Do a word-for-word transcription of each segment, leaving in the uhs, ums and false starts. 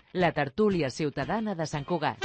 la tertúlia ciutadana de Sant Cugat.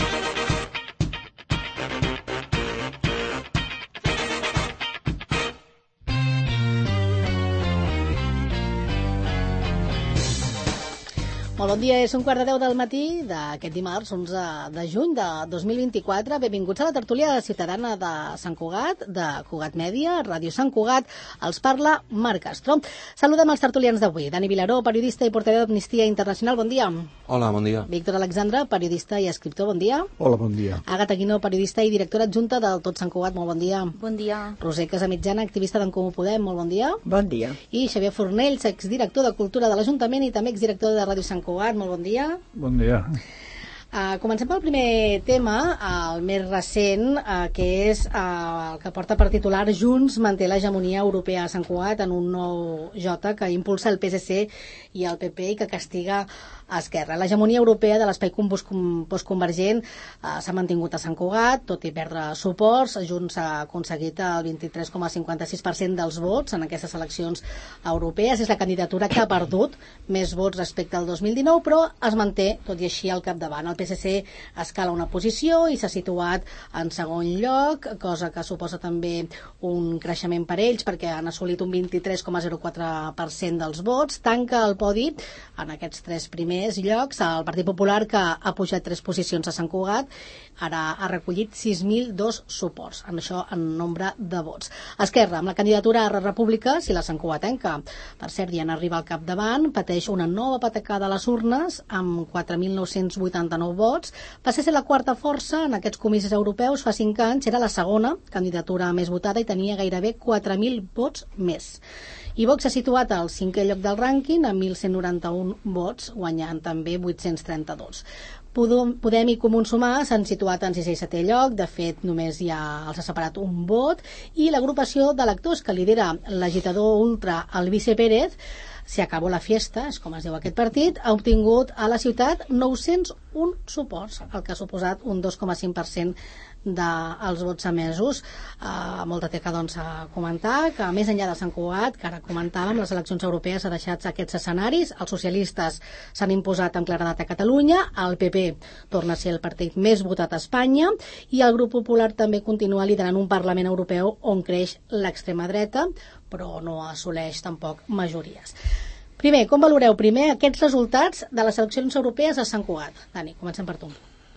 Molt bon dia, és un quart de deu del matí d'aquest dimarts, onze de juny de dos mil vint-i-quatre. Benvinguts a la tertúlia ciutadana de Sant Cugat, de Cugat Mèdia, Ràdio Sant Cugat. Els parla Marc Castro. Saludem els tertulians d'avui. Dani Vilaró, periodista i portaveu d'Amnistia Internacional, bon dia. Hola, bon dia. Víctor Alexandre, periodista i escriptor, bon dia. Hola, bon dia. Àgata Guinó, periodista i directora adjunta del Tot Sant Cugat, molt bon dia. Bon dia. Roser Casamitjana, activista d'en Comú Podem, molt bon dia. Bon dia. I Xavier Fornells, exdirector de Cultura de l'Ajuntament i també exdirector de Ràdio Sant Cugat, molt bon dia. Bon dia. Uh, comencem pel primer tema, el més recent, uh, que és uh, el que porta per titular Junts manté l'hegemonia europea a Sant Cugat en un nou J que impulsa el P S C i el P P i que castiga a Esquerra. L'hegemonia europea de l'espai postconvergent uh, s'ha mantingut a Sant Cugat, tot i perdre suports. Junts ha aconseguit el vint-i-tres coma cinquanta-sis per cent dels vots en aquestes eleccions europees. És la candidatura que ha perdut més vots respecte al dos mil dinou, però es manté, tot i així, al capdavant. El P S C escala una posició i s'ha situat en segon lloc, cosa que suposa també un creixement per ells perquè han assolit un vint-i-tres coma zero quatre per cent dels vots. Tanca el podi en aquests tres primers llocs el Partit Popular, que ha pujat tres posicions a Sant Cugat, ara ha recollit sis mil dos suports, en això en nombre de vots. Esquerra, amb la candidatura a República, si la santcugatenca, per cert, ja n'arriba al capdavant, pateix una nova patacada a les urnes amb quatre mil nou-cents vuitanta-nou vots. Passa a ser la quarta força en aquests comicis europeus. Fa cinc anys era la segona candidatura més votada i tenia gairebé quatre mil vots més. I Vox s'ha situat al cinquè lloc del rànquing amb mil cent noranta-un vots, guanyant també vuit-cents trenta-dos. Podem i Comú Sumar s'han situat en sisè i setè lloc, de fet només ja els ha separat un vot, i l'agrupació d'electors que lidera l'agitador ultra Albice Pérez, Se acabó la fiesta, és com es diu aquest partit, ha obtingut a la ciutat nou-cents un suports, el que ha suposat un dos coma cinc per cent dels vots emesos. Uh, molta teca doncs a comentar que més enllà de Sant Cugat, que ara comentàvem, les eleccions europees ha deixat aquests escenaris. Els socialistes s'han imposat amb claredat a Catalunya, el P P torna a ser el partit més votat a Espanya i el Grup Popular també continua liderant un Parlament Europeu on creix l'extrema dreta, però no assoleix tampoc majories. Primer, com valoreu primer aquests resultats de les eleccions europees a Sant Cugat? Dani, comencem per tu.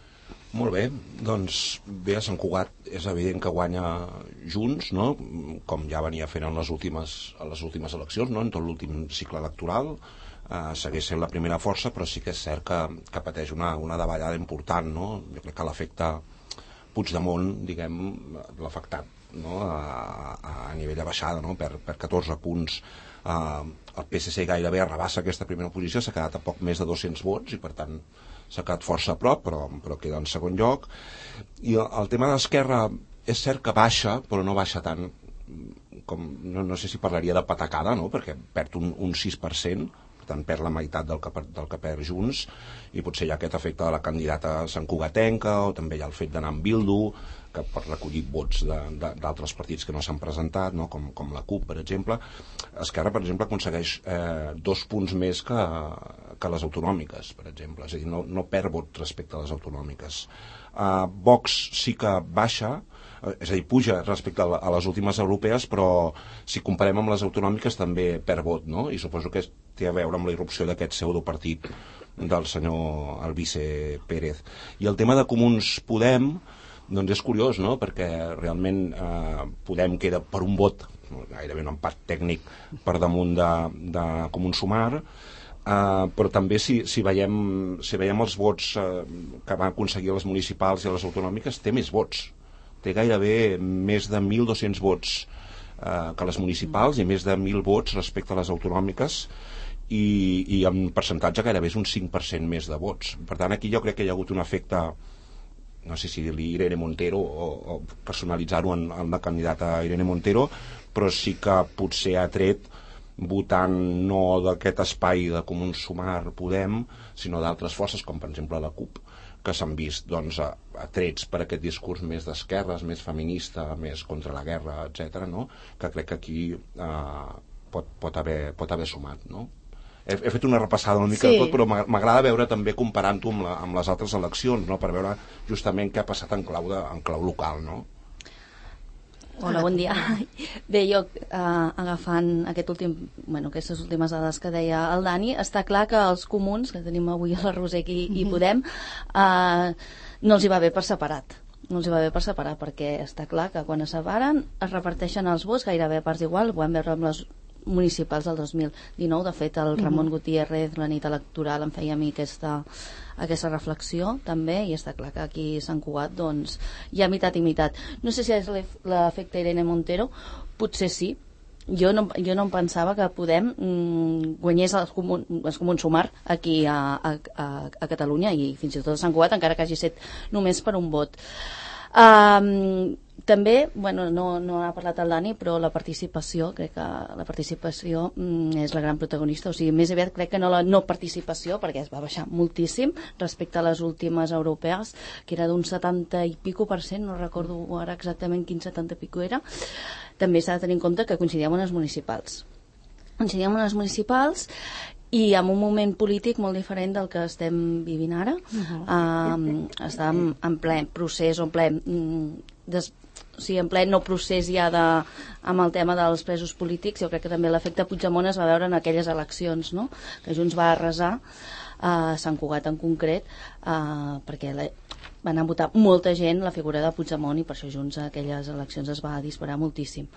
Molt bé, doncs bé, a Sant Cugat és evident que guanya Junts, no? Com ja venia fent en les últimes, en les últimes eleccions, no? En tot l'últim cicle electoral. Eh, segueix sent la primera força, però sí que és cert que, que pateix una, una davallada important, no? Jo crec que l'efecte Puigdemont, diguem, l'ha afectat, no? a, a nivell de baixada, no? per, per catorze punts. Eh, el P S C gairebé arrabassa aquesta primera posició, s'ha quedat a poc més de dos-cents vots i per tant s'ha quedat força a prop, però, però queda en segon lloc. I el, el tema d'Esquerra és cert que baixa, però no baixa tant com, no, no sé si parlaria de patacada, no? Perquè perd un, un sis per cent, per tant perd la meitat del que, del que perd Junts, i potser hi ha aquest efecte de la candidata santcugatenca, o també hi ha el fet d'anar amb Bildu, que per recollir vots d'altres partits que no s'han presentat, no? com, com la CUP, per exemple. Esquerra, per exemple, aconsegueix eh, dos punts més que, que les autonòmiques, per exemple. És a dir, no, no perd vot respecte a les autonòmiques. Uh, Vox sí que baixa, és a dir, puja respecte a, a les últimes europees, però si comparem amb les autonòmiques també perd vot, no? I suposo que té a veure amb la irrupció d'aquest pseudopartit del senyor Albice Pérez. I el tema de Comuns Podem, doncs és curiós, no? Perquè realment eh, Podem queda per un vot, gairebé un empat tècnic per damunt de, de Comuns Sumar, Uh, però també si, si, veiem, si veiem els vots uh, que van aconseguir les municipals i les autonòmiques, té més vots, té gairebé més de mil dos-cents vots uh, que les municipals i més de mil vots respecte a les autonòmiques i, i en percentatge gairebé és un cinc per cent més de vots. Per tant, aquí jo crec que hi ha hagut un efecte, no sé si dir-li Irene Montero o, o personalitzar-ho en, en la candidata Irene Montero, però sí que potser ha tret votant no d'aquest espai de Comuns Sumar Podem, sinó d'altres forces, com per exemple la CUP, que s'han vist doncs, atrets per aquest discurs més d'esquerres, més feminista, més contra la guerra, etcètera, no? Que crec que aquí eh, pot, pot, haver, pot haver sumat, no? he, he fet una repassada una mica sí. de tot, però m'agrada veure també comparant-ho amb, la, amb les altres eleccions, no? Per veure justament què ha passat en clau, de, en clau local, no? Hola, bon dia. Bé, jo eh, agafant aquest últim, bueno, aquestes últimes dades que deia el Dani, està clar que els comuns, que tenim avui a la Roser i, i Podem, eh, no els hi va bé per separat. No els hi va bé per separar, perquè està clar que quan es separen es reparteixen els vots gairebé a parts igual. Ho vam veure amb les municipals del dos mil dinou. De fet, el Ramon Gutiérrez, la nit electoral, em feia a mi aquesta, aquesta reflexió també, i està clar que aquí a Sant Cugat doncs, hi ha mitat i mitat. No sé si és l'efecte Irene Montero, potser sí. Jo no, jo no em pensava que Podem mm, guanyés els comuns, els comuns sumar aquí a, a, a, a Catalunya, i fins i tot a Sant Cugat, encara que hagi estat només per un vot. Um, també, bueno, no, no ha parlat el Dani, però la participació, crec que la participació mm, és la gran protagonista, o sigui, més aviat crec que no la no participació, perquè es va baixar moltíssim respecte a les últimes europees, que era d'un setanta i pico per cent, no recordo ara exactament quin setanta i pico era. També s'ha de tenir en compte que coincidíem en les municipals. Coincidíem en les municipals i en un moment polític molt diferent del que estem vivint ara. Uh-huh. um, estàvem en ple procés, o en ple des, o sigui, en ple no procés ja de, amb el tema dels presos polítics. Jo crec que també l'efecte Puigdemont es va veure en aquelles eleccions, no? Que Junts va arrasar a Sant Cugat en concret, uh, perquè la, van a votar molta gent la figura de Puigdemont, i per això Junts a aquelles eleccions es va disparar moltíssim.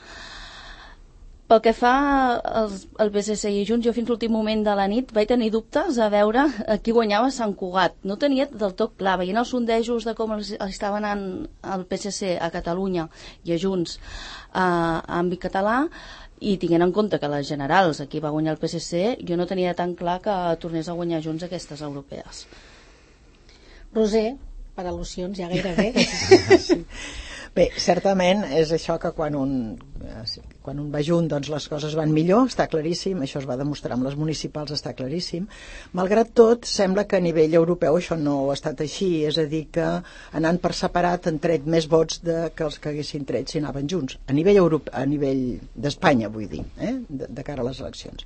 Pel que fa als, al P S C i Junts, jo fins l'últim moment de la nit vaig tenir dubtes a veure a qui guanyava Sant Cugat. No tenia del tot clar, veient els sondejos de com estava anant el P S C a Catalunya i a Junts a, a àmbit català, i tinguent en compte que les generals aquí va guanyar el P S C, jo no tenia tan clar que tornés a guanyar Junts aquestes europees. Roser, per al·lusions ja gairebé. Sí. Bé, certament és això que quan un, quan un va junt doncs les coses van millor, està claríssim, això es va demostrar amb les municipals, està claríssim. Malgrat tot, sembla que a nivell europeu això no ha estat així, és a dir, que anant per separat han tret més vots de, que els que haguessin tret si anaven junts, a nivell, Europe, a nivell d'Espanya, vull dir, eh? de, de cara a les eleccions.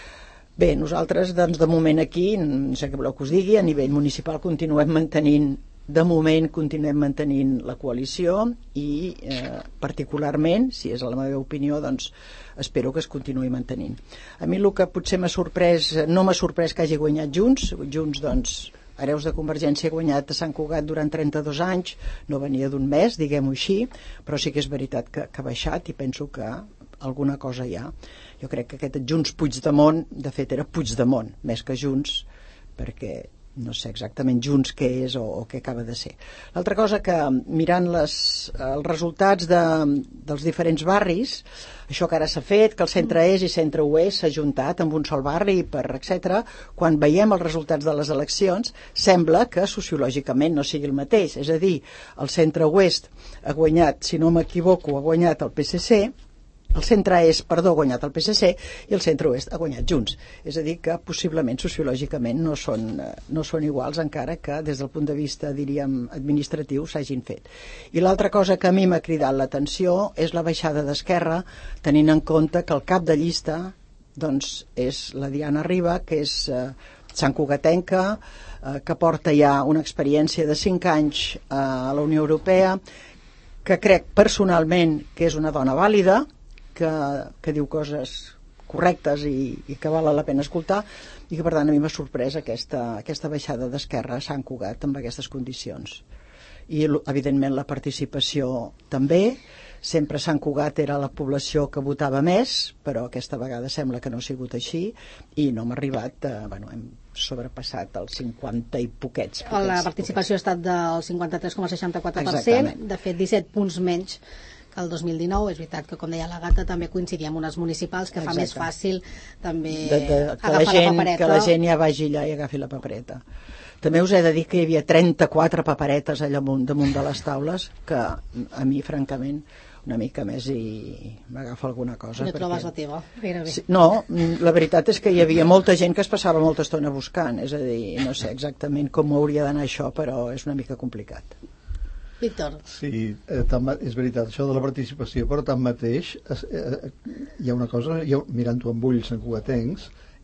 Bé, nosaltres, doncs, de moment aquí, no sé què voleu que us digui, a nivell municipal continuem mantenint De moment continuem mantenint la coalició i eh, particularment, si és la meva opinió, doncs espero que es continuï mantenint. A mi el que potser m'ha sorprès, no m'ha sorprès que hagi guanyat Junts. Junts, doncs, hereus de Convergència, ha guanyat a Sant Cugat durant trenta-dos anys, no venia d'un mes, diguem-ho així, però sí que és veritat que, que ha baixat, i penso que alguna cosa hi ha. Jo crec que aquest Junts Puigdemont, de fet era Puigdemont, més que Junts, perquè no sé exactament Junts què és o, o què acaba de ser. L'altra cosa que, mirant les, els resultats de, dels diferents barris, això que ara s'ha fet, que el centre est i centre oest s'ha juntat amb un sol barri, per etcètera, quan veiem els resultats de les eleccions, sembla que sociològicament no sigui el mateix. És a dir, el centre oest ha guanyat, si no m'equivoco, ha guanyat el P S C, el centre est, perdó, ha guanyat el P S C, i el centre oest ha guanyat Junts. És a dir, que possiblement sociològicament no són, no són iguals, encara que des del punt de vista, diríem, administratiu s'hagin fet. I l'altra cosa que a mi m'ha cridat l'atenció és la baixada d'Esquerra, tenint en compte que el cap de llista doncs, és la Diana Riba, que és eh, santcugatenca, eh, que porta ja una experiència de cinc anys eh, a la Unió Europea, que crec personalment que és una dona vàlida, Que, que diu coses correctes i, i que val la pena escoltar, i que per tant a mi m'ha sorprès aquesta, aquesta baixada d'Esquerra a Sant Cugat amb aquestes condicions. I evidentment la participació també, sempre Sant Cugat era la població que votava més, però aquesta vegada sembla que no ha sigut així, i no hem arribat, eh, bueno, hem sobrepassat els cinquanta i poquets. poquets la participació poquets. Ha estat del cinquanta-tres coma seixanta-quatre per cent, de fet disset punts menys el dos mil dinou. És veritat que, com deia la Gata, també coincidia amb unes municipals que Exacte. Fa més fàcil també de, de, que agafar la, gent, la papereta. Que la gent ja vagi allà i agafi la papereta. També us he de dir que hi havia trenta-quatre paperetes allà damunt, damunt de les taules, que a mi, francament, una mica més i m'agafa alguna cosa. I no perquè... trobes la teva, gairebé. No, la veritat és que hi havia molta gent que es passava molta estona buscant, és a dir, no sé exactament com hauria d'anar això, però és una mica complicat. Víctor. Sí, eh, tant, és veritat, això de la participació, però tanmateix es, eh, hi ha una cosa, jo, mirant-ho amb ulls santcugatencs,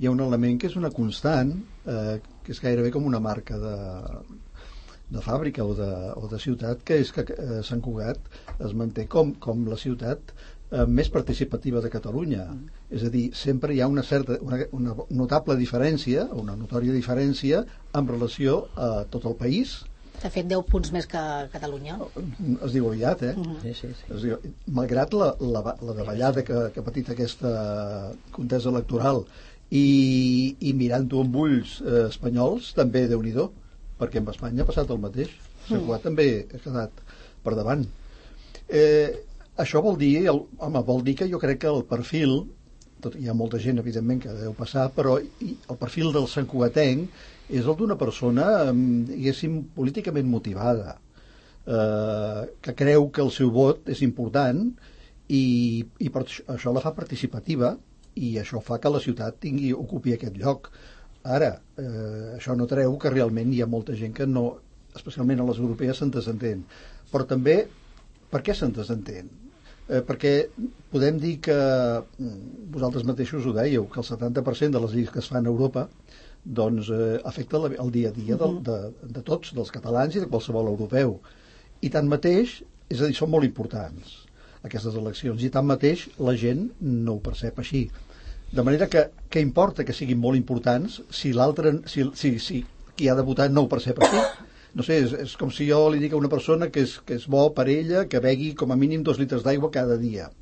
hi ha un element que és una constant, eh, que és gairebé com una marca de, de fàbrica o de, o de ciutat, que és que eh, Sant Cugat es manté com, com la ciutat eh, més participativa de Catalunya. Mm. És a dir, sempre hi ha una certa, una, una notable diferència, una notòria diferència en relació a tot el país. De fet, deu punts més que Catalunya. Es diu aviat, eh? Mm-hmm. Sí, sí, sí. Es diu, malgrat la, la, la davallada que, que ha patit aquesta contesa electoral i, i mirant-ho amb ulls eh, espanyols, també Déu-n'hi-do, perquè en Espanya ha passat el mateix. Sant Cugat mm. també ha quedat per davant. Eh, això vol dir, el, home, vol dir que jo crec que el perfil, tot, hi ha molta gent, evidentment, que deu passar, però i, el perfil del santcugatenc és el d'una persona, diguéssim, políticament motivada, eh, que creu que el seu vot és important i, i per això la fa participativa i això fa que la ciutat tingui, ocupi aquest lloc. Ara, eh, això no treu que realment hi ha molta gent que no, especialment a les europees, se'n desentén. Però també, per què se'n desentén? Eh, perquè podem dir que, vosaltres mateixos ho dèieu, que el setanta per cent de les lleis que es fan a Europa doncs eh, afecta la, el dia a dia de, de, de tots, dels catalans i de qualsevol europeu. I tanmateix, és a dir, són molt importants aquestes eleccions, i tanmateix la gent no ho percep així. De manera que, què importa que siguin molt importants si l'altre, si, si, si qui ha de votar no ho percep així? No sé, és, és com si jo li dic a una persona que és, que és bo per ella que begui com a mínim dos litres d'aigua cada dia.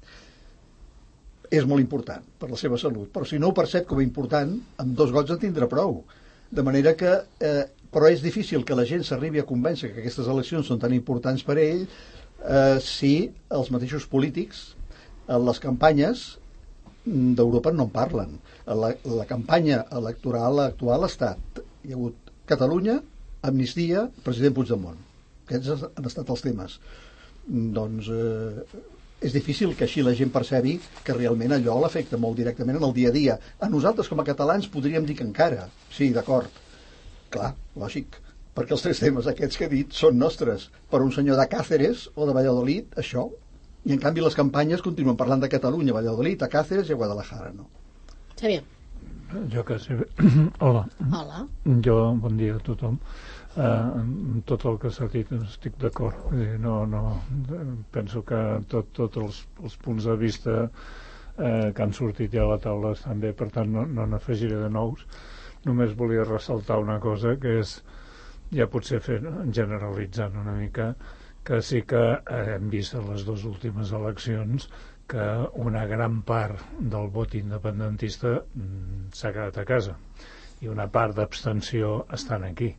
És molt important per la seva salut, però si no ho percep com a important, amb dos gots en tindrà prou. De manera que, eh, però és difícil que la gent s'arribi a convèncer que aquestes eleccions són tan importants per a ell eh, si els mateixos polítics, en les campanyes d'Europa no en parlen. La, la campanya electoral actual ha estat, hi ha hagut Catalunya, amnistia, president Puigdemont. Aquests han estat els temes. Doncs eh, és difícil que així la gent percebi que realment allò l'afecta molt directament en el dia a dia. A nosaltres, com a catalans, podríem dir que encara. Sí, d'acord. Clar, lògic. Perquè els tres temes aquests que he dit són nostres. Per un senyor de Cáceres o de Valladolid, això. I en canvi les campanyes continuen parlant de Catalunya, Valladolid, a Cáceres i a Guadalajara, no? Xavier. Jo que sé... Hola. Hola. Jo, bon dia a tothom. Uh, amb tot el que s'ha dit estic d'acord. No, no, penso que tots tot els, els punts de vista eh, que han sortit ja a la taula estan bé, per tant no, no n'afegiré de nous. Només volia ressaltar una cosa, que és, ja potser fer, generalitzant una mica, que sí que hem vist en les dues últimes eleccions que una gran part del vot independentista mm, s'ha quedat a casa i una part d'abstenció estan aquí.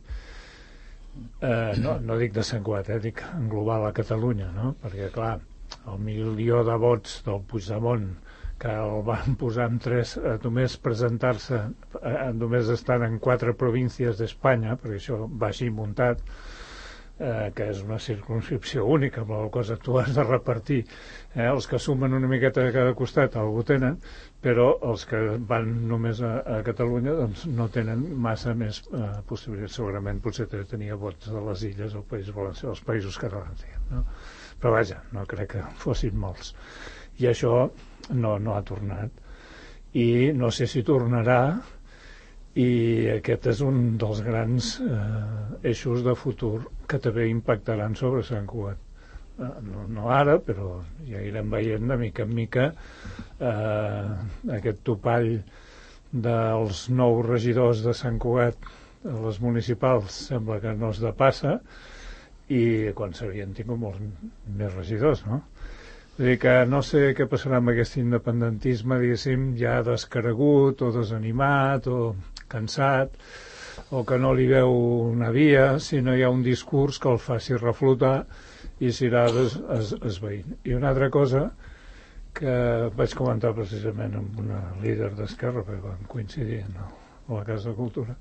Eh, no, no dic de Sant Cugat, eh, dic en global a Catalunya, no? Perquè clar, el milió de vots del Puigdemont que el van posar en tres, eh, només presentar-se eh, només estan en quatre províncies d'Espanya, perquè això va així muntat, eh, que és una circumscripció única amb la cosa tu has de repartir, eh, els que sumen una miqueta de cada costat algú tenen, però els que van només a, a Catalunya doncs no tenen massa més eh, possibilitats. Segurament potser tenia vots de les illes o País Valencià, els països catalans, no? Però vaja, no crec que fossin molts. I això no, no ha tornat. I no sé si tornarà, i aquest és un dels grans eh, eixos de futur que també impactaran sobre Sant Cugat. Eh, no, no ara, però ja irem veient de mica en mica eh, aquest topall dels nous regidors de Sant Cugat a les municipals sembla que no es depassa, i quan s'havien tingut molts més regidors, no? Vull dir que no sé què passarà amb aquest independentisme, diguéssim, ja descaregut o desanimat o cansat, o que no li veu una via, si no hi ha un discurs que el faci reflotar i s'irà es, es, esveint. I una altra cosa que vaig comentar precisament amb una líder d'Esquerra, perquè vam coincidir no? a la Casa de Cultura,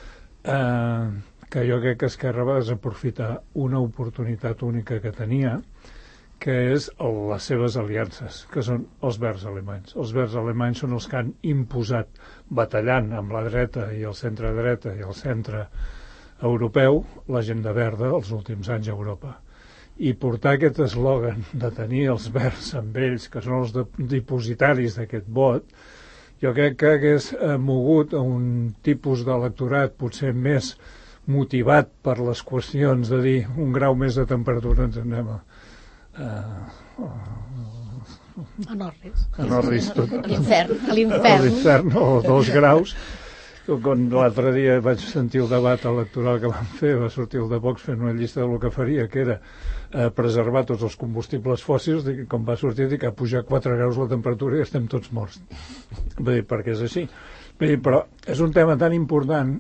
eh, que jo crec que Esquerra va desaprofitar una oportunitat única que tenia, que és les seves aliances, que són els verds alemanys. Els verds alemanys són els que han imposat, batallant amb la dreta i el centre-dreta i el centre europeu, l'agenda verda els últims anys a Europa. I portar aquest eslògan de tenir els verds amb ells, que són els de, dipositaris d'aquest vot, jo crec que hagués eh, mogut a un tipus d'electorat potser més motivat per les qüestions de dir un grau més de temperatura ens anem a, a, A Norris. a Norris tot, A l'infern. A a l'infern. l'infern o dos graus. Quan l'altre dia vaig sentir el debat electoral que van fer, va sortir el de Vox fent una llista del que faria, que era eh, preservar tots els combustibles fòssils, i com va sortir, dic, ha pujat quatre graus la temperatura i estem tots morts. Vull dir, perquè és així. Vull dir, però és un tema tan important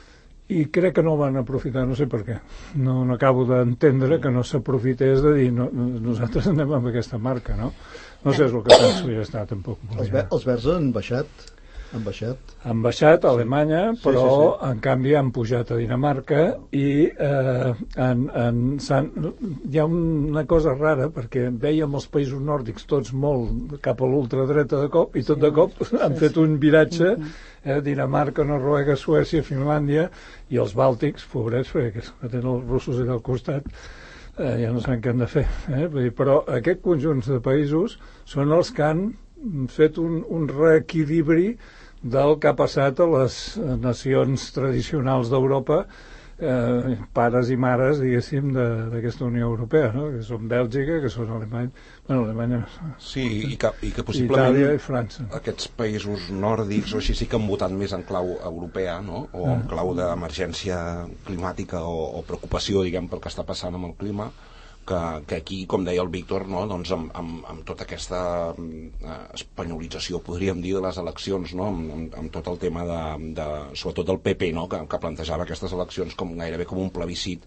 i crec que no el van aprofitar, no sé per què. No, no acabo d'entendre que no s'aprofités de dir no, nosaltres anem amb aquesta marca, no? No sé, és el que penso i ja està, tampoc. Els, ver, els verds han baixat. Han baixat. Han baixat a Alemanya, però sí, sí, sí. en canvi han pujat a Dinamarca i eh, en, en, hi ha una cosa rara, perquè veiem els països nòrdics tots molt cap a l'ultradreta de cop, i tot de cop han fet un viratge, eh, Dinamarca, Noruega, Suècia, Finlàndia, i els bàltics, pobrets, perquè que tenen els russos allà al costat, eh, ja no saben què han de fer. Eh? Vull dir, però aquest conjunt de països són els que han fet un, un reequilibri del que ha passat a les nacions tradicionals d'Europa, eh, pares i mares, diguéssim, d'aquesta Unió Europea, no? Que són Bèlgica, que són Alemanya, bueno, Alemanya, sí, i que, i que possiblement Itàlia i França. Aquests països nòrdics o així sí que han votat més en clau europea, no? O en clau d'emergència climàtica o, o preocupació, diguem, pel que està passant amb el clima, que, que aquí, com deia el Víctor, no? Doncs amb, amb, amb tota aquesta eh, espanyolització, podríem dir, de les eleccions, no? amb, amb, amb tot el tema de, de sobretot del P P, no? que, que plantejava aquestes eleccions com gairebé com un plebiscit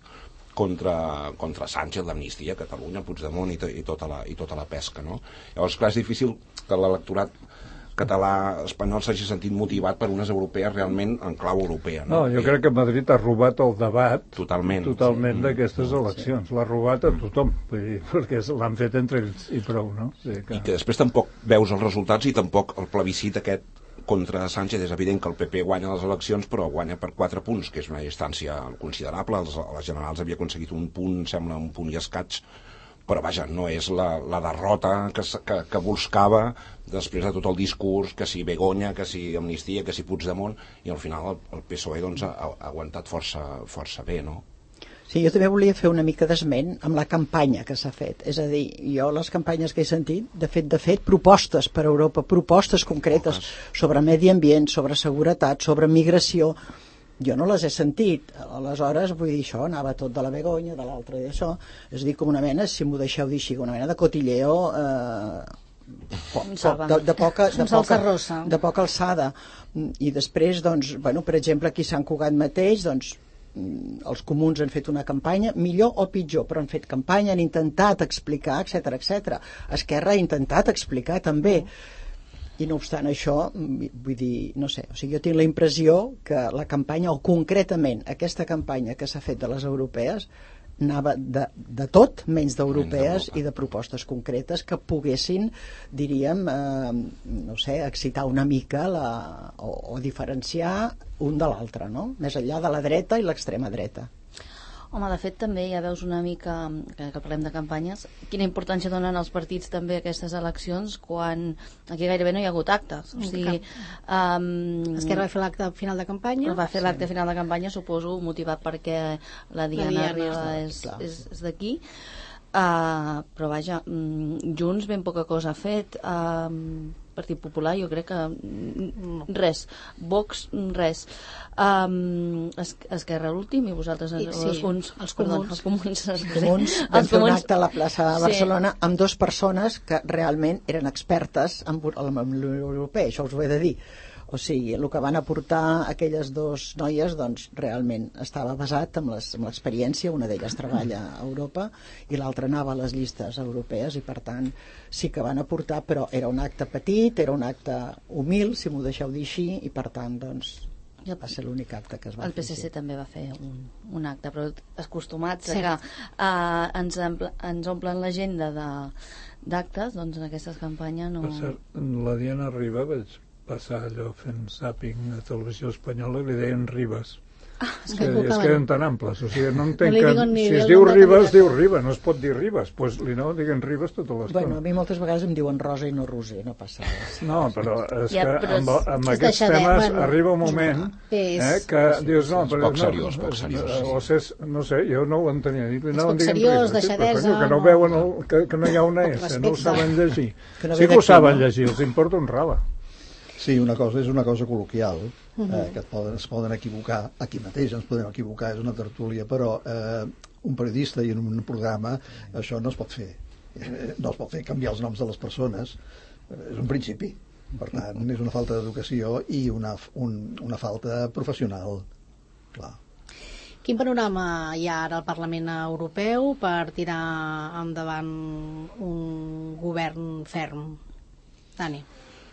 contra, contra Sánchez, l'amnistia, Catalunya, Puigdemont i, to, i, tota la, i tota la pesca, no? Llavors, clar, és difícil que l'electorat català espanyol s'hagi sentit motivat per unes europees realment en clau europea. No, no jo crec que Madrid ha robat el debat totalment, totalment sí. d'aquestes eleccions. L'ha robat a tothom, vull dir, perquè l'han fet entre ells i prou, no? O sigui que... I que després tampoc veus els resultats i tampoc el plebiscit aquest contra Sánchez. És evident que el P P guanya les eleccions, però guanya per quatre punts, que és una distància considerable. Els, les generals havia aconseguit un punt, sembla un punt i escaig, però vaja, no és la, la derrota que, que, que buscava després de tot el discurs, que si Begoña, que si amnistia, que si Puigdemont, i al final el, el P S O E doncs, ha, ha aguantat força, força bé, no? Sí, jo també volia fer una mica d'esment amb la campanya que s'ha fet. És a dir, jo les campanyes que he sentit, de fet, de fet, propostes per a Europa, propostes concretes sobre medi ambient, sobre seguretat, sobre migració, jo no les he sentit. Aleshores, vull dir, això anava tot de la Begoña, de l'altre i d'això, és a dir, com una mena, si m'ho deixeu dir així, una mena de cotilleo eh, po, po, de, de, poca, de, poca, de poca alçada. I després, doncs, bueno, per exemple, aquí a Sant Cugat mateix, doncs, els comuns han fet una campanya, millor o pitjor, però han fet campanya, han intentat explicar, etcètera, etcètera. Esquerra ha intentat explicar també. I no obstant això, vull dir, no sé, o sigui, jo tinc la impressió que la campanya, o concretament aquesta campanya que s'ha fet de les europees, anava de, de tot menys d'europees i de propostes concretes que poguessin, diríem, eh, no sé, excitar una mica la, o, o diferenciar un de l'altre, no? Més enllà de la dreta i l'extrema dreta. Home, de fet també ja veus una mica, que, que parlem de campanyes, quina importància donen els partits també a aquestes eleccions quan aquí gairebé no hi ha hagut actes. O sigui, um, Esquerra va fer l'acte final de campanya? Va fer l'acte final de campanya, suposo, motivat perquè la Diana, la Diana Riba és, és, és d'aquí. Uh, però vaja, um, Junts ben poca cosa ha fet, uh, Partit Popular jo crec que res, Vox res, um, es, Esquerra l'últim i vosaltres I, sí, els, uns, els perdó, comuns els comuns, els comuns vam fer un acte a la plaça de Barcelona sí. amb dues persones que realment eren expertes en, en l'Unió Europea, això us ho he de dir. O sigui, el que van aportar aquelles dues noies, doncs, realment estava basat en l'experiència. Una d'elles treballa a Europa i l'altra anava a les llistes europees i, per tant, sí que van aportar, però era un acte petit, era un acte humil, si m'ho deixeu dir així, i, per tant, doncs, ja va ser l'únic acte que es va fer. El P S C també va fer un, un acte, però acostumats sí. a que uh, ens, ens omplen l'agenda d'actes, doncs en aquestes campanyes no... Per cert, la Diana Riba vaig passar allò fent zàping a Televisió Espanyola i li deien Ribas. Ah, és que, es queden tan amples, o sigui, no entenc no que si es diu Riba, es diu Riba, no es pot dir Ribes, doncs pues, li no diguen Ribes tota l'estona. Bueno, a mi moltes vegades em diuen Rosa i no Roser, no passa res. No, però és ja, que però amb, amb és aquests deixadet, temes bueno, arriba un moment és, eh, que dius, no, però... poc seriós, poc seriós, sí. O sé, no sé, jo no ho entenia. És poc seriós, deixadesa... Que no veuen, el, que, que no hi ha una S, no ho saben llegir. Sí que ho saben llegir, els importa un rave. Sí, una cosa és una cosa col·loquial, eh, que et poden, es poden equivocar, aquí mateix ens podem equivocar, és una tertúlia, però eh, un periodista i en un programa això no es pot fer. Eh, no es pot fer canviar els noms de les persones, eh, és un principi. Per tant, és una falta d'educació i una, un, una falta professional, clar. Quin panorama hi ha ara al Parlament Europeu per tirar endavant un govern ferm? Dani.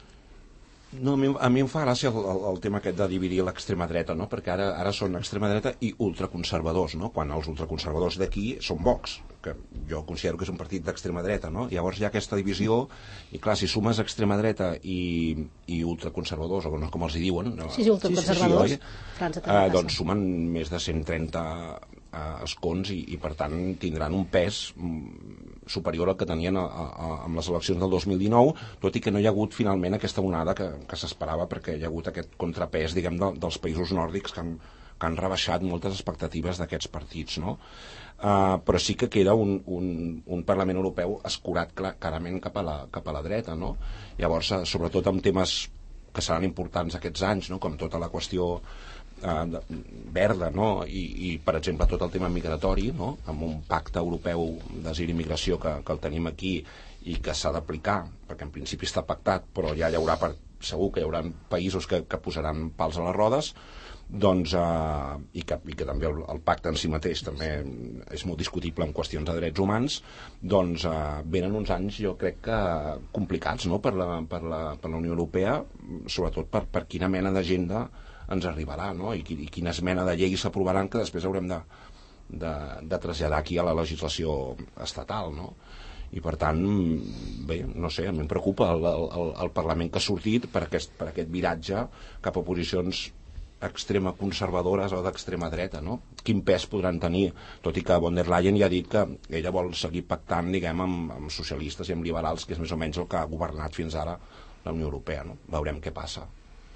No, a mi, a mi em fa gràcia el, el, el tema aquest de dividir l'extrema dreta, no? Perquè ara, ara són extrema dreta i ultraconservadors, no? Quan els ultraconservadors d'aquí són Vox, que jo considero que és un partit d'extrema dreta, no? Llavors hi ha aquesta divisió i clar, si sumes extrema dreta i, i ultraconservadors, o no, com els hi diuen, no? Sí, sí, ultraconservadors, sí, sí, sí, eh, doncs sumen més de cent trenta eh, escons i, i per tant tindran un pes superior al que tenien a, a, amb les eleccions del dos mil dinou, tot i que no hi ha hagut finalment aquesta onada que, que s'esperava, perquè hi ha hagut aquest contrapès, diguem, de, dels països nòrdics que han, que han rebaixat moltes expectatives d'aquests partits, no? Uh, però sí que queda un, un, un Parlament Europeu escurat clar, clarament cap a, la, cap a la dreta, no? Llavors, uh, sobretot amb temes que seran importants aquests anys, no? Com tota la qüestió Uh, verda, no? I, i per exemple tot el tema migratori, no? Amb un pacte europeu d'asil i migració que, que el tenim aquí i que s'ha d'aplicar, perquè en principi està pactat, però ja hi haurà per, segur que hi haurà països que, que posaran pals a les rodes, doncs, uh, i, que, i que també el, el pacte en si mateix també és molt discutible en qüestions de drets humans, doncs uh, venen uns anys jo crec que complicats, no? per, la, per, la, per la Unió Europea, sobretot per, per quina mena d'agenda ens arribarà, no? I, i quina mena de lleis s'aprovaran que després haurem de, de, de traslladar aquí a la legislació estatal, no? I per tant, bé, no sé, a mi em preocupa el, el, el Parlament que ha sortit per aquest, per aquest viratge cap a posicions extrema conservadores o d'extrema dreta, no? Quin pes podran tenir, tot i que von der Leyen ja ha dit que ella vol seguir pactant, diguem, amb, amb socialistes i amb liberals, que és més o menys el que ha governat fins ara la Unió Europea, no? Veurem què passa.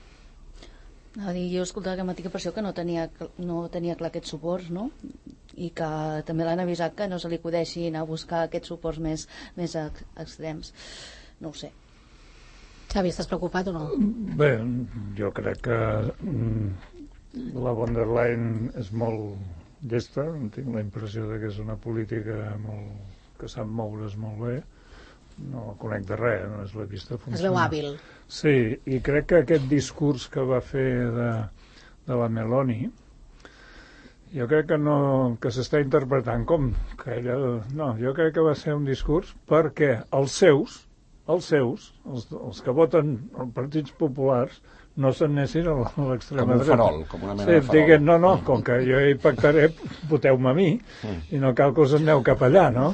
A dir, jo he escoltat aquest matí que per això que no tenia, no tenia clar aquests suports, no? I que també l'han avisat que no se li acudeixi anar a buscar aquests suports més, més ex extrems. No ho sé. Xavi, estàs preocupat o no? Bé, jo crec que mm, la von der Leyen és molt llesta, tinc la impressió de que és una política molt, que sap moure's molt bé. No conec de res, no és la vista funcionar. Es veu hàbil. Sí, i crec que aquest discurs que va fer de, de la Meloni, jo crec que no, que s'està interpretant com que ella, no, jo crec que va ser un discurs perquè els seus, els seus, els, els que voten els partits populars, no s'anessin a l'extrema dreta. Com un farol, com una mena sí, de farol. Diguen, no, no, com que jo hi pactaré, voteu-me a mi, i no cal que us en aneu cap allà, no?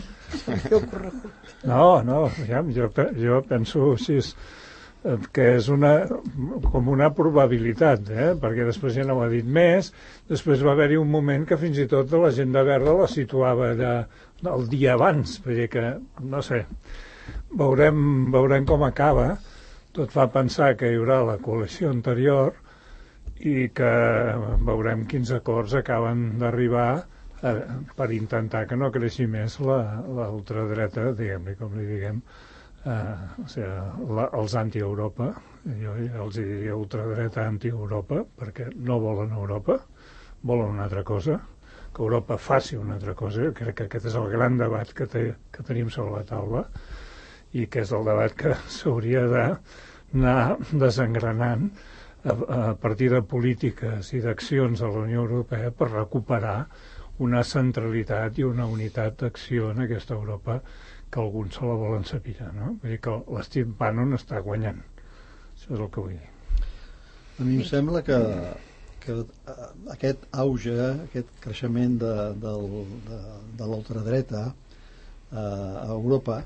No, no, ja, jo, jo penso així, que és una, com una probabilitat, eh? Perquè després ja no ho ha dit més, després va haver-hi un moment que fins i tot l'agenda verda la situava allà el dia abans, vull dir que, no sé, veurem, veurem com acaba. Tot fa pensar que hi haurà la coalició anterior i que veurem quins acords acaben d'arribar eh, per intentar que no creixi més la, la ultradreta, diguem-li com li diguem, eh, o sigui, la, els anti-Europa, jo els diria ultradreta anti-Europa, perquè no volen Europa, volen una altra cosa, que Europa faci una altra cosa. Jo crec que aquest és el gran debat que, te, que tenim sobre la taula i que és el debat que s'hauria d'anar desengranant a, a partir de polítiques i d'accions de la Unió Europea per recuperar una centralitat i una unitat d'acció en aquesta Europa que alguns se la volen saber, no? Vull dir que l'Steve Bannon està guanyant. Això és el que vull dir. A mi em sembla que, que aquest auge, aquest creixement de, de, de, de l'ultradreta a Europa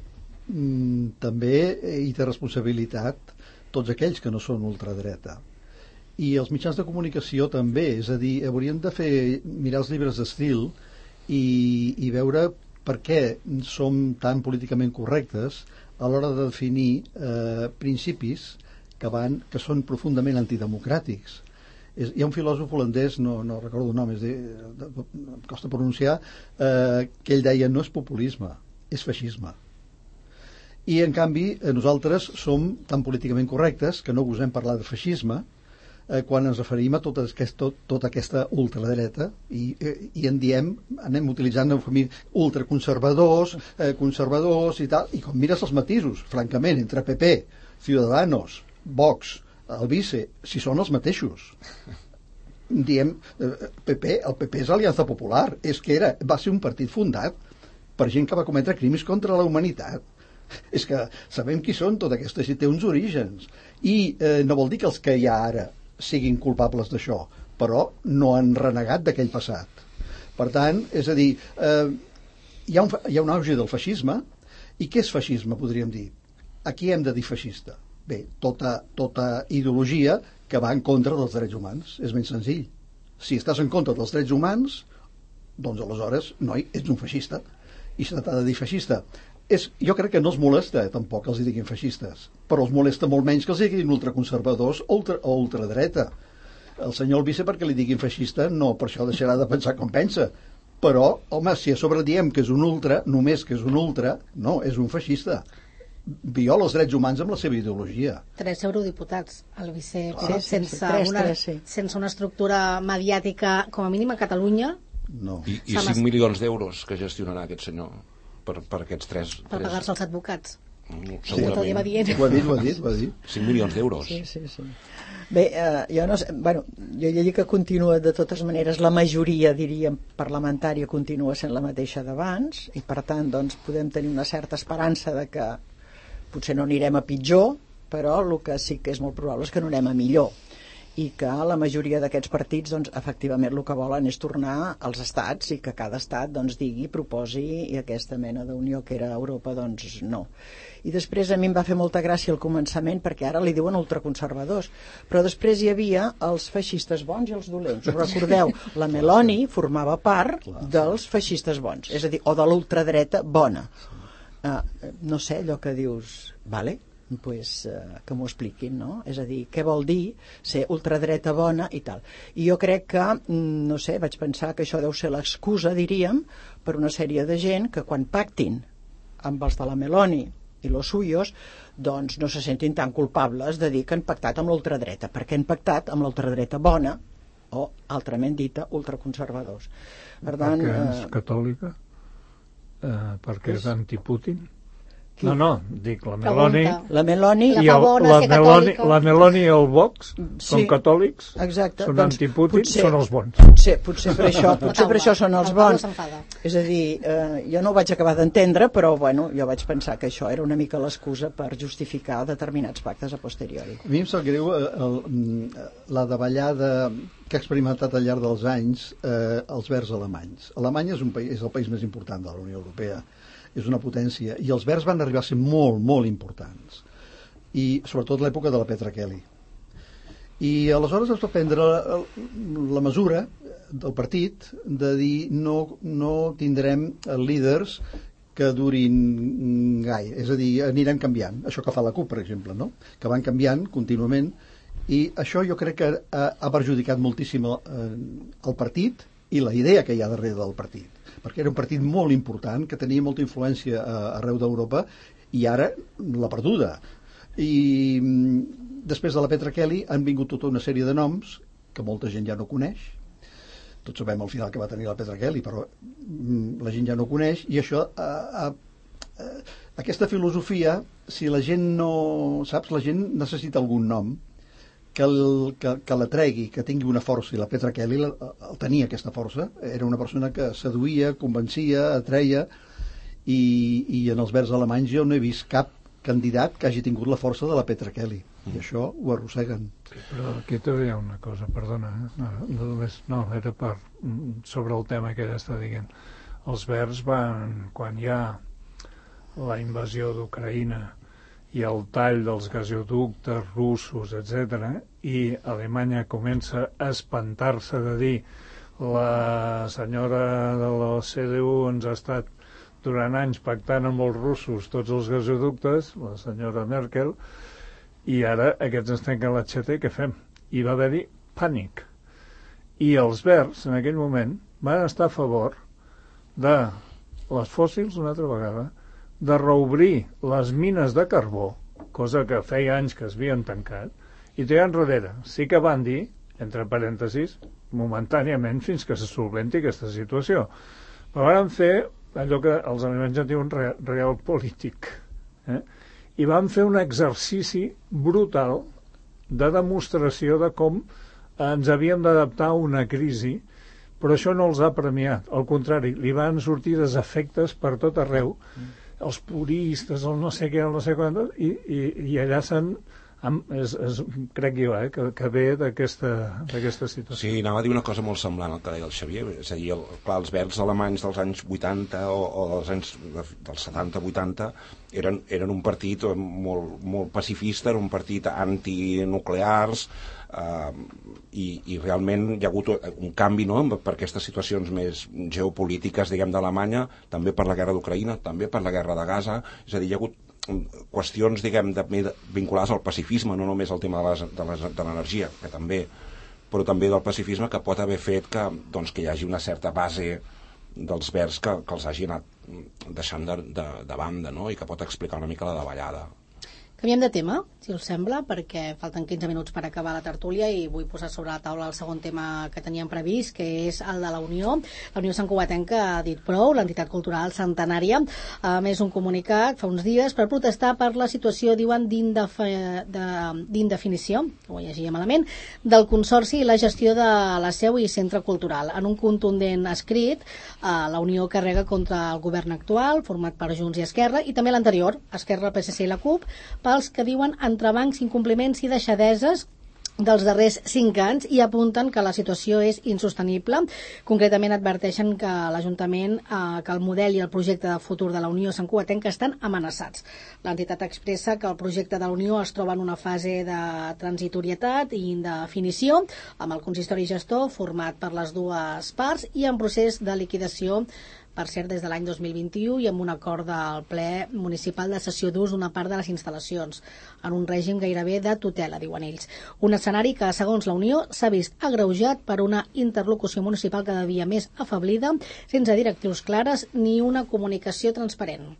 mm, també hi té responsabilitat tots aquells que no són ultradreta. i els mitjans de comunicació també, és a dir, hauríem de fer mirar els llibres d'estil i, i veure per què som tan políticament correctes a l'hora de definir eh, principis que, van, que són profundament antidemocràtics. És, hi ha un filòsof holandès, no, no recordo el nom, és de, de, de, em costa pronunciar, eh, que ell deia no és populisme, és feixisme. I en canvi nosaltres som tan políticament correctes que no gosem parlar de feixisme eh, quan ens referim a tota, aquest, tot, tota aquesta ultradreta i, eh, i en diem, anem utilitzant ultraconservadors, eh, conservadors i tal, i com mires els matisos, francament, entre P P, Ciudadanos, Vox, el vice, si són els mateixos. Diem, eh, P P, el P P és Aliança Popular, és que era, va ser un partit fundat per gent que va cometre crims contra la humanitat. És que sabem qui són tota aquesta gent, té uns orígens. I eh, no vol dir que els que hi ha ara siguin culpables d'això, però no han renegat d'aquell passat. Per tant, és a dir, eh, hi, ha un, hi ha un auge del feixisme, i què és feixisme, podríem dir? A qui hem de dir feixista? Bé, tota, tota ideologia que va en contra dels drets humans. És ben senzill. Si estàs en contra dels drets humans, doncs aleshores, noi, ets un feixista. I se t'ha de dir feixista. És, jo crec que no els molesta, eh, tampoc, que els diguin feixistes, però els molesta molt menys que els diguin ultraconservadors o, ultra, o ultradreta. El senyor Albice, perquè li diguin feixista, no per això deixarà de pensar com pensa. Però, home, si a sobre diem que és un ultra, només que és un ultra, no, és un feixista. Viola els drets humans amb la seva ideologia. Tres eurodiputats, el vice, sí, sí, sense, sí, tres, una, tres, sí. sense una estructura mediàtica, com a mínim a Catalunya. No. I, i cinc milions d'euros que gestionarà aquest senyor per, per aquests tres... Per tres... pagar-se els advocats. Mm, Sí, tot lleva dient. Ho ha dit, ho ha dit, ho ha dit. cinc milions d'euros. Sí, sí, sí. Bé, eh, jo no sé, bueno, jo he llegit que continua, de totes maneres, la majoria, diríem, parlamentària continua sent la mateixa d'abans, i per tant, doncs, podem tenir una certa esperança de que potser no anirem a pitjor, però el que sí que és molt probable és que no anem a millor, i que la majoria d'aquests partits, doncs, efectivament el que volen és tornar als estats i que cada estat, doncs, digui, proposi, i aquesta mena d'unió que era Europa, doncs, no. I després a mi em va fer molta gràcia al començament, perquè ara li diuen ultraconservadors, però després hi havia els feixistes bons i els dolents. Us recordeu, la Meloni formava part dels feixistes bons, és a dir, o de l'ultradreta bona. Uh, no sé, allò que dius, vale, pues, uh, que m'ho expliquin, no? És a dir, què vol dir ser ultradreta bona i tal. I jo crec que, no sé, vaig pensar que això deu ser l'excusa, diríem, per una sèrie de gent que quan pactin amb els de la Meloni i los suyos, doncs no se sentin tan culpables de dir que han pactat amb l'ultradreta, perquè han pactat amb l'ultradreta bona, o, altrament dita, ultraconservadors. Per tant, perquè és eh, catòlica? Uh, perquè és anti-Putin? Qui? No, no, dic la Meloni la Meloni i el, la, Meloni, la Meloni i el Vox sí, són catòlics, exacte, són doncs, anti-Putin, potser, són els bons. Potser, potser per això, potser per això són els bons. És a dir, eh, jo no ho vaig acabar d'entendre, però bueno, jo vaig pensar que això era una mica l'excusa per justificar determinats pactes a posteriori. A mi em sap greu el, el, la davallada que ha experimentat al llarg dels anys eh, els verds alemanys. Alemanya és, un país, és el país més important de la Unió Europea, és una potència, i els verds van arribar a ser molt, molt importants, i sobretot l'època de la Petra Kelly. I aleshores es va prendre la, la mesura del partit de dir no, no tindrem líders que durin gaire, és a dir, anirem canviant, això que fa la CUP, per exemple, no? Que van canviant contínuament, i això jo crec que ha, ha perjudicat moltíssim el, el partit i la idea que hi ha darrere del partit, perquè era un partit molt important que tenia molta influència a, arreu d'Europa, i ara l'ha perduda. I després de la Petra Kelly han vingut tota una sèrie de noms que molta gent ja no coneix. Tots sabem al final que va tenir la Petra Kelly, però la gent ja no coneix, i això a, a, a, aquesta filosofia, si la gent no saps, la gent necessita algun nom que, el, que, que la tregui, que tingui una força, i la Petra Kelly el, el tenia aquesta força, era una persona que seduïa, convencia, atreia, i, i en els verds alemanys jo no he vist cap candidat que hagi tingut la força de la Petra Kelly, i això ho arrosseguen. Però aquí també hi ha una cosa, perdona, eh? no, no, només, no, era per, sobre el tema que ella està dient. Els verds van, quan hi ha la invasió d'Ucraïna i el tall dels gasoductes russos, etcètera, i Alemanya comença a espantar-se de dir la senyora de la C D U ens ha estat durant anys pactant amb els russos tots els gasoductes, la senyora Merkel, i ara aquests ens tanquen l'aixeta i què fem? I va haver-hi pànic. I els verds, en aquell moment, van estar a favor de les fòssils, una altra vegada, de reobrir les mines de carbó, cosa que feia anys que es havien tancat, i tirar enrere. Sí que van dir, entre parèntesis, momentàniament fins que se solventi aquesta situació. Però van fer allò que els alemanys ja diuen re, real polític. Eh? I van fer un exercici brutal de demostració de com ens havíem d'adaptar a una crisi, però això no els ha premiat. Al contrari, li van sortir desefectes per tot arreu, els puristes, el no sé què, el no sé quant, i, i, i allà s'han... És, és, crec jo, eh, que, que ve d'aquesta situació. Sí, anava a dir una cosa molt semblant al que deia el Xavier. És a dir, el, clar, els verds alemanys dels anys vuitanta o, o dels anys dels setanta vuitanta eren, eren un partit molt, molt pacifista, era un partit antinuclears, eh, i, i realment hi ha hagut un canvi, no?, per aquestes situacions més geopolítiques, diguem, d'Alemanya, també per la guerra d'Ucraïna, també per la guerra de Gaza. És a dir, hi ha hagut qüestions, diguem, de, vinculades al pacifisme, no només al tema de l'energia, que també, però també del pacifisme, que pot haver fet que, doncs, que hi hagi una certa base dels verds que, que els hagi anat deixant de, de, de banda, no?, i que pot explicar una mica la davallada. Canviem de tema, si us sembla, perquè falten quinze minuts per acabar la tertúlia i vull posar sobre la taula el segon tema que teníem previst, que és el de la Unió. La Unió Santcugatenca ha dit prou, l'entitat cultural centenària, a més un comunicat fa uns dies per protestar per la situació, diuen, d'indefinició, ho llegia malament, del Consorci i la gestió de la seu i centre cultural. En un contundent escrit, la Unió carrega contra el govern actual, format per Junts i Esquerra, i també l'anterior, Esquerra, P S C i la CUP, pels que diuen entrebancs, incompliments i deixadeses dels darrers cinc anys i apunten que la situació és insostenible. Concretament adverteixen que l'Ajuntament, eh, que el model i el projecte de futur de la Unió Santcugatenca estan amenaçats. L'entitat expressa que el projecte de la Unió es troba en una fase de transitorietat i indefinició, amb el consistori gestor format per les dues parts i en procés de liquidació, per cert, des de l'any dos mil vint-i-u, i amb un acord del ple municipal de cessió d'ús d'una part de les instal·lacions, en un règim gairebé de tutela, diuen ells. Un escenari que, segons la Unió, s'ha vist agreujat per una interlocució municipal cada dia més afablida, sense directrius clares ni una comunicació transparent.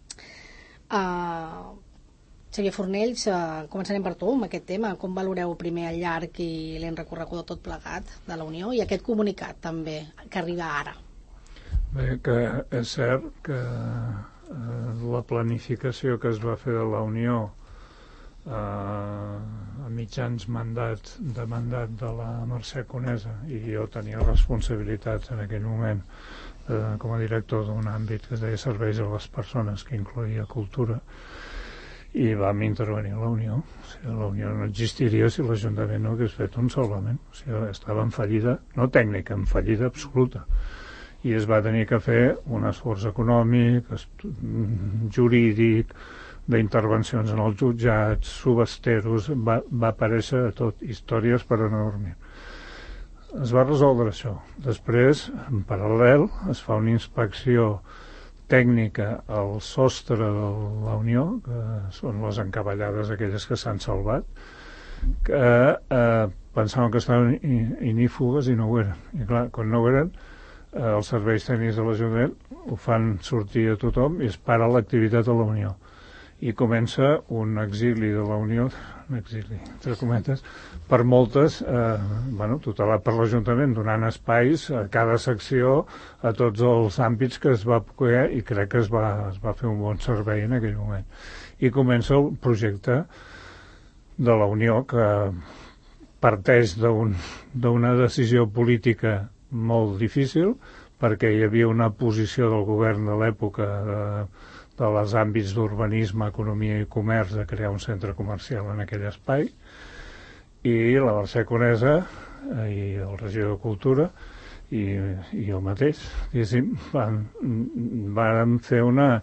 Uh, Xavier Fornells, uh, començarem per tu amb aquest tema. Com valoreu primer el llarg i l'hem recorregut tot plegat de la Unió i aquest comunicat també, que arriba ara? Bé, que és cert que eh, la planificació que es va fer de la Unió eh, a mitjans mandats de mandat de la Mercè Conesa, i jo tenia responsabilitats en aquell moment eh, com a director d'un àmbit que es deia Serveis a les Persones, que incloïa cultura, i vam intervenir a la Unió. O sigui, la Unió no existiria si l'Ajuntament no hagués fet un salvament. O sigui, estava en fallida, no tècnica, en fallida absoluta. I es va tenir que fer un esforç econòmic, jurídic, d'intervencions en els jutjats, subesteros, va, va aparèixer tot, històries per a no dormir. Es va resoldre això. Després, en paral·lel, es fa una inspecció tècnica al sostre de la Unió, que són les encavallades aquelles que s'han salvat, que eh, pensaven que estaven inífugues i no ho eren. I clar, quan no ho eren, els serveis tècnics de l'Ajuntament ho fan sortir a tothom i es para l'activitat de la Unió. I comença un exili de la Unió, un exili, entre cometes, per moltes, eh, bueno, tutelat per l'Ajuntament, donant espais a cada secció, a tots els àmbits que es va poder, i crec que es va, es va fer un bon servei en aquell moment. I comença el projecte de la Unió, que parteix d'un, d'una decisió política molt difícil, perquè hi havia una posició del govern de l'època de, de les àmbits d'urbanisme, economia i comerç de crear un centre comercial en aquell espai, i la Mercè Conesa i el regidor de Cultura i, i jo mateix, diguéssim, van, van fer una,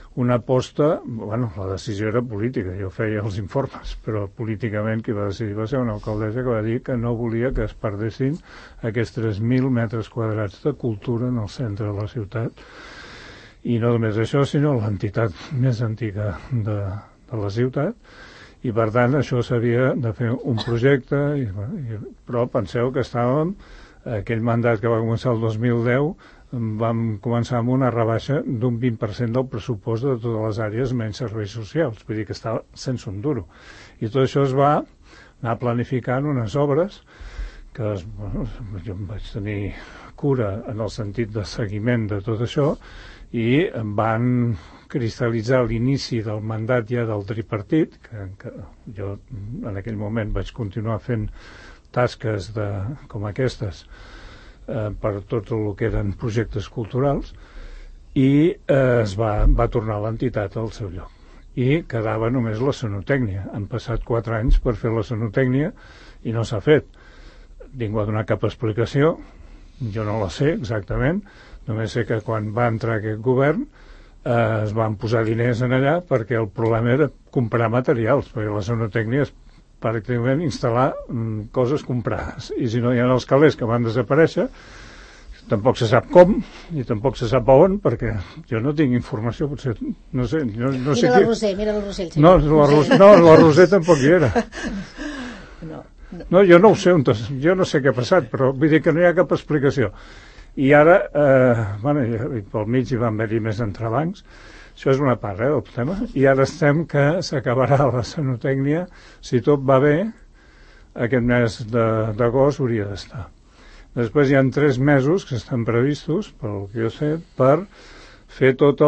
una aposta, bueno, la decisió era política, jo feia els informes, però políticament qui va decidir va ser una alcaldessa que va dir que no volia que es perdessin aquests tres mil metres quadrats de cultura en el centre de la ciutat. I no només això, sinó l'entitat més antiga de, de la ciutat, i per tant això s'havia de fer un projecte, i, i, però penseu que estàvem, aquell mandat que va començar el dos mil deu, vam començar amb una rebaixa d'un vint per cent del pressupost de totes les àrees menys serveis socials, vull dir que estava sense un duro. I tot això es va anar planificant unes obres que es, bueno, jo em vaig tenir cura en el sentit de seguiment de tot això i van cristal·litzar l'inici del mandat ja del tripartit, que, que jo en aquell moment vaig continuar fent tasques de, com aquestes, Eh, per tot el que eren projectes culturals, i eh, es va, va tornar l'entitat al seu lloc. I quedava només la sonotècnia. Han passat quatre anys per fer la sonotècnia i no s'ha fet. Ningú ha donat cap explicació, jo no la sé exactament, només sé que quan va entrar aquest govern eh, es van posar diners en allà perquè el problema era comprar materials, perquè la sonotècnia és pràcticament instal·lar mm, coses comprades, i si no hi ha els calés que van desaparèixer, tampoc se sap com i tampoc se sap on, perquè jo no tinc informació, potser no sé, no, no sé mira qui... la Roser, mira la Roser, sí. no, la Roser, no, la Roser tampoc hi era. No, no. No, jo no ho sé, jo no sé què ha passat, però vull dir que no hi ha cap explicació. I ara, eh, bueno, i pel mig hi van haver-hi més entrebancs. Això és una part, eh, del tema. I ara estem que s'acabarà la sonotècnia, si tot va bé, aquest mes d'agost hauria d'estar. Després hi ha tres mesos que estan previstos, pel que jo sé, per fer tot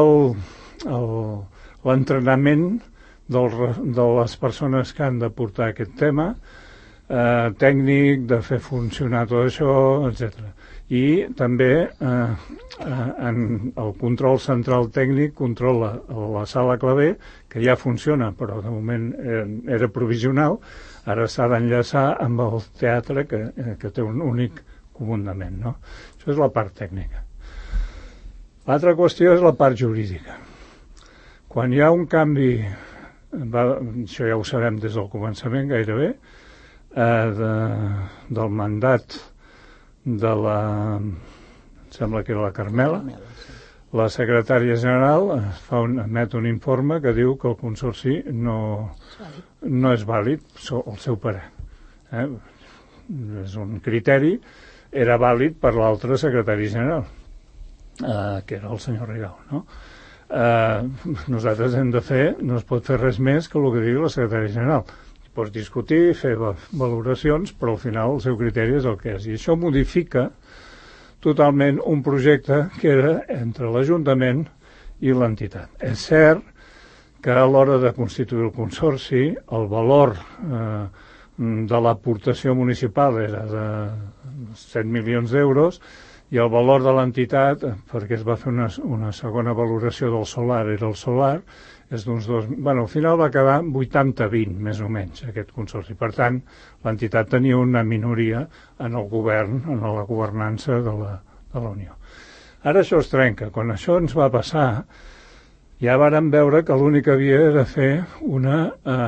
l'entrenament de les persones que han de portar aquest tema, eh, tècnic, de fer funcionar tot això, etcètera. I també eh, en el control central tècnic controla la sala claver, que ja funciona, però de moment era provisional, ara s'ha d'enllaçar amb el teatre, que, que té un únic comandament, no? Això és la part tècnica. L'altra qüestió és la part jurídica. Quan hi ha un canvi, va, això ja ho sabem des del començament gairebé, eh, de, del mandat de la, em sembla que era la Carmela, la secretària general fa un, emet un informe que diu que el consorci no, no és vàlid, el seu parer. Eh? És un criteri, era vàlid per l'altre secretari general, eh, que era el senyor Rigau, no? Eh, nosaltres hem de fer, no es pot fer res més que el que digui la secretària general. Pots discutir, fer valoracions, però al final el seu criteri és el que és. I això modifica totalment un projecte que era entre l'Ajuntament i l'entitat. És cert que a l'hora de constituir el consorci, el valor eh, de l'aportació municipal era de set milions d'euros i el valor de l'entitat, perquè es va fer una, una segona valoració del solar, era el solar, és d'uns dos... Bueno, al final va quedar vuitanta vint, més o menys, aquest consorci. Per tant, l'entitat tenia una minoria en el govern, en la governança de la, de la Unió. Ara això es trenca. Quan això ens va passar, ja vàrem veure que l'únic que havia de fer una,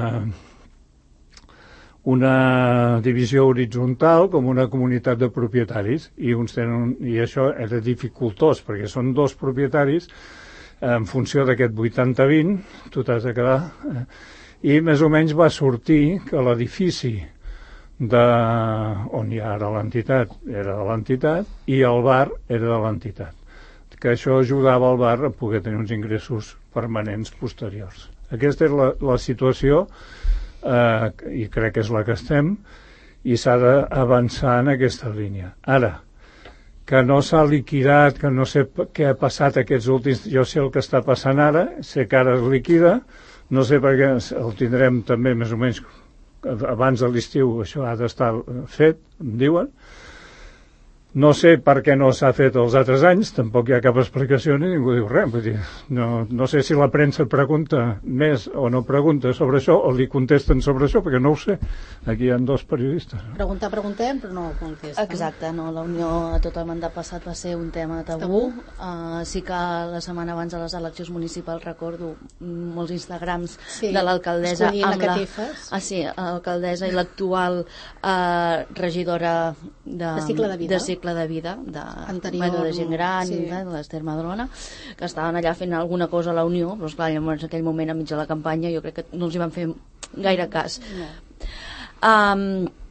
eh, una divisió horitzontal com una comunitat de propietaris, i, uns tenen, i això era dificultós, perquè són dos propietaris, en funció d'aquest vuitanta vint, tu t'has de quedar, eh? I més o menys va sortir que l'edifici de, on hi ha ara l'entitat era de l'entitat i el bar era de l'entitat, que això ajudava al bar a poder tenir uns ingressos permanents posteriors. Aquesta és la, la situació, eh, i crec que és la que estem, i s'ha d'avançar en aquesta línia. Ara, que no s'ha liquidat, que no sé què ha passat aquests últims... Jo sé el que està passant ara, sé que ara es liquida, no sé perquè el tindrem també més o menys abans de l'estiu, això ha d'estar fet, em diuen, No sé per què no s'ha fet els altres anys, tampoc hi ha cap explicació ni ningú diu res. Vull dir, no, no sé si la premsa pregunta més o no pregunta sobre això o li contesten sobre això, perquè no ho sé. Aquí hi ha dos periodistes. Preguntar, preguntem, però no contesten. Exacte, no, la Unió a tot el mandat passat va ser un tema tabú. Uh, sí que la setmana abans de les eleccions municipals recordo molts Instagrams sí, de l'alcaldessa amb la, catifes. ah, sí, l'alcaldessa i l'actual uh, regidora de, de cicle de vida, de, cicle de, vida de, Anterior, bueno, de gent gran, sí. de l'Ester Madrona, que estaven allà fent alguna cosa a la Unió, però esclar, llavors en aquell moment, enmig de la campanya, jo crec que no els hi van fer gaire cas. No. Um,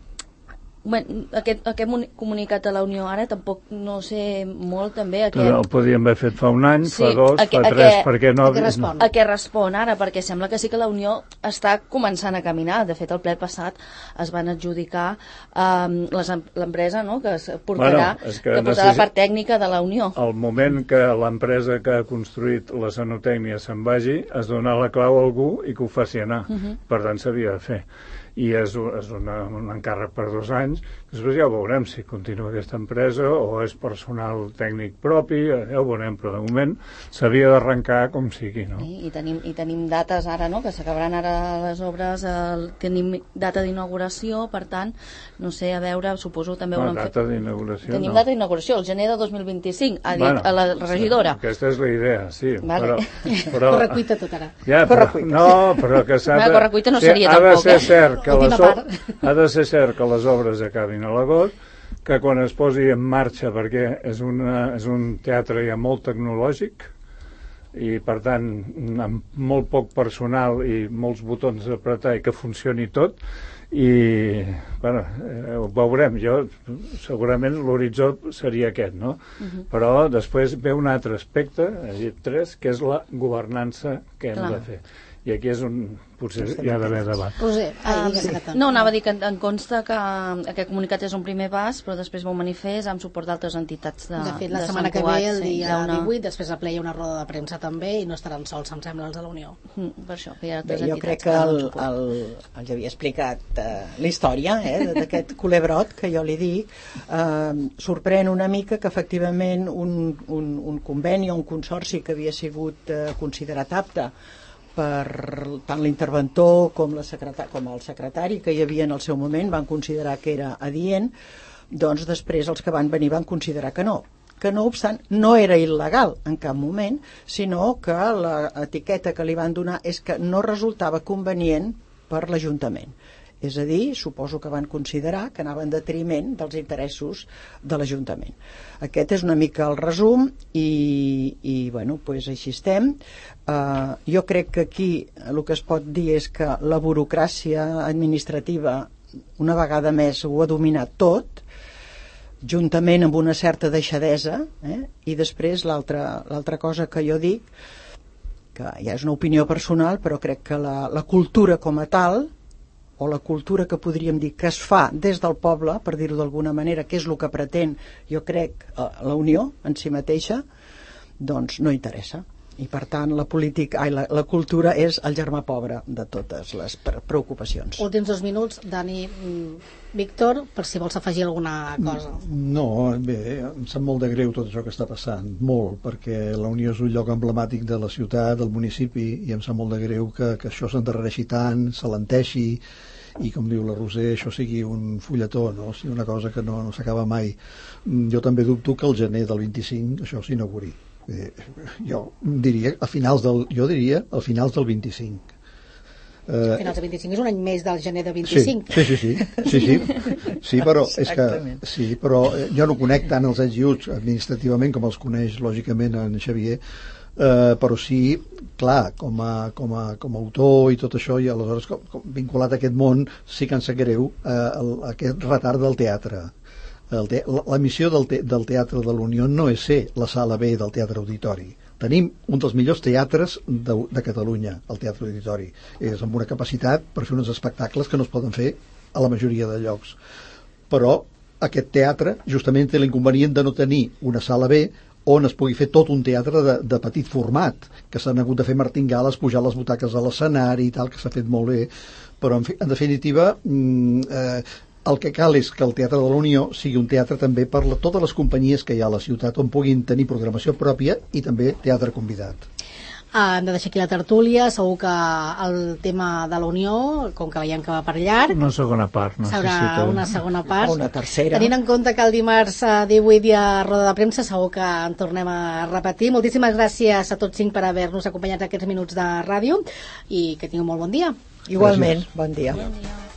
Bueno, aquest, aquest comunicat de la Unió ara tampoc no sé molt també a què... El podíem haver fet fa un any, sí, fa dos, a que, fa a tres, que, perquè no... A què respon? A què respon ara, perquè sembla que sí que la Unió està començant a caminar. De fet, el ple passat es van adjudicar um, l'empresa, no?, que es portarà, bueno, és que, que que portarà necessi... la part tècnica de la Unió. Al moment que l'empresa que ha construït la sanotècnia se'n vagi, es dona la clau a algú i que ho faci anar. Uh -huh. Per tant, s'havia de fer. I és, és una, un encàrrec per dos anys. Després ja ho veurem si continua aquesta empresa o és personal tècnic propi, ja ho veurem, però de moment s'havia d'arrencar com sigui, no? I, i, tenim, i tenim dates ara, no?, que s'acabaran ara les obres, el, tenim data d'inauguració, per tant, no sé, a veure, suposo també... No, data d'inauguració, Tenim no. data d'inauguració, el gener de dos mil vint-i-cinc, ha dit bueno, a la regidora. Aquesta és la idea, sí. Vale. Però, però, correcuita tot ara. Ja, però, no, però que s'ha de... No, correcuita no sí, seria ha tampoc, de ser eh? cert que les, part. ha de ser cert que les obres acabin a l'agost, que quan es posi en marxa, perquè és, una, és un teatre ja molt tecnològic i per tant amb molt poc personal i molts botons d'apretar i que funcioni tot, i bueno, eh, ho veurem. Jo segurament l'horitzó seria aquest, no? Uh-huh. Però després ve un altre aspecte, he dit tres, que és la governança que hem Clar. de fer. I aquí és on potser hi ha d'haver debat. Roser, ai, Um, digues, sí. Gata. No, anava a dir que en consta que aquest comunicat és un primer pas, però després va un manifest amb suport d'altres entitats de, de fet, la de setmana Sant que Cugat, ve, el sí, dia hi ha una... divuit, després a ple hi ha una roda de premsa també i no estaran sols, em sembla, els de la Unió. Mm, per això, que hi ha Bé, altres jo entitats crec que donen el, suport. el, el ja havia explicat eh, la història eh, d'aquest culebrot que jo li dic. Eh, sorprèn una mica que efectivament un, un, un conveni o un consorci que havia sigut eh, considerat apte per tant l'interventor com, la secretari, com el secretari que hi havia en el seu moment van considerar que era adient, doncs després els que van venir van considerar que no, que no obstant no era il·legal en cap moment, sinó que l'etiqueta que li van donar és que no resultava convenient per l'Ajuntament. És a dir, suposo que van considerar que anava en detriment dels interessos de l'Ajuntament. Aquest és una mica el resum i, i bueno, pues així estem. Uh, jo crec que aquí el que es pot dir és que la burocràcia administrativa una vegada més ho ha dominat tot, juntament amb una certa deixadesa, eh? I després l'altra l'altra cosa que jo dic, que ja és una opinió personal, però crec que la, la cultura com a tal, o la cultura que podríem dir que es fa des del poble, per dir-ho d'alguna manera, que és el que pretén, jo crec, la Unió en si mateixa, doncs no interessa. I per tant la política, ai, la, la cultura és el germà pobre de totes les preocupacions. Últims dos minuts, Dani, Víctor, per si vols afegir alguna cosa. No, bé, em sap molt de greu tot això que està passant, molt, perquè la Unió és un lloc emblemàtic de la ciutat, del municipi, i em sap molt de greu que, que això s'endarrereixi tant, s'alenteixi, i com diu la Roser, això sigui un fulletó, no? O sigui, una cosa que no, no s'acaba mai. Jo també dubto que el gener del vint-i-cinc això s'inauguri. Eh, jo diria a finals del, jo diria a finals del vint-i-cinc. Uh, finals del vint-i-cinc és un any més del gener del vint-i-cinc. Sí, sí, sí, sí, sí, sí, sí, però és que sí, però jo no conec tant els ets i uts administrativament com els coneix lògicament en Xavier, uh, però sí, clar, com a, com a, com a autor i tot això, i aleshores com, com vinculat a aquest món, sí que em sap greu uh, el, aquest retard del teatre. Te la missió del, te del Teatre de la Unió no és ser la sala B del Teatre Auditori. Tenim un dels millors teatres de, de Catalunya, el Teatre Auditori. És amb una capacitat per fer uns espectacles que no es poden fer a la majoria de llocs. Però aquest teatre justament té l'inconvenient de no tenir una sala B on es pugui fer tot un teatre de, de petit format, que s'han hagut de fer martingales, pujar les butaques a l'escenari i tal, que s'ha fet molt bé, però en, fi, en definitiva mm, eh, el que cal és que el Teatre de la Unió sigui un teatre també per la, totes les companyies que hi ha a la ciutat, on puguin tenir programació pròpia i també teatre convidat. Uh, hem de deixar aquí la tertúlia, segur que el tema de la Unió, com que veiem que va per llarg, una segona part serà una segona part, o una tercera. Tenint en compte que el dimarts uh, divuit hi ha roda de premsa, segur que en tornem a repetir. Moltíssimes gràcies a tots cinc per haver-nos acompanyat aquests minuts de ràdio i que tingueu molt bon dia. Igualment, bon dia. Bon dia.